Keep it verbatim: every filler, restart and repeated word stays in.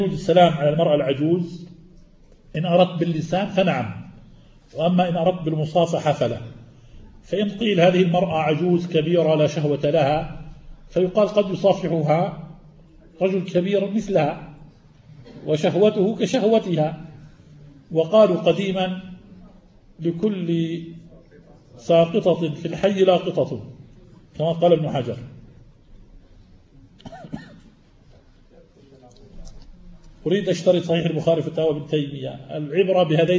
السلام على المرأة العجوز إن أردت باللسان فنعم، وأما إن أردت بالمصافحة فلا. فإن قيل هذه المرأة عجوز كبيرة لا شهوة لها، فيقال قد يصافحها رجل كبير مثلها وشهوته كشهوتها. وقالوا قديما لكل ساقطة في الحي لاقطة، كما قال ابن حجر. أريد أشتري صحيح البخاري فتاوى ابن تيمية. العبرة بهذين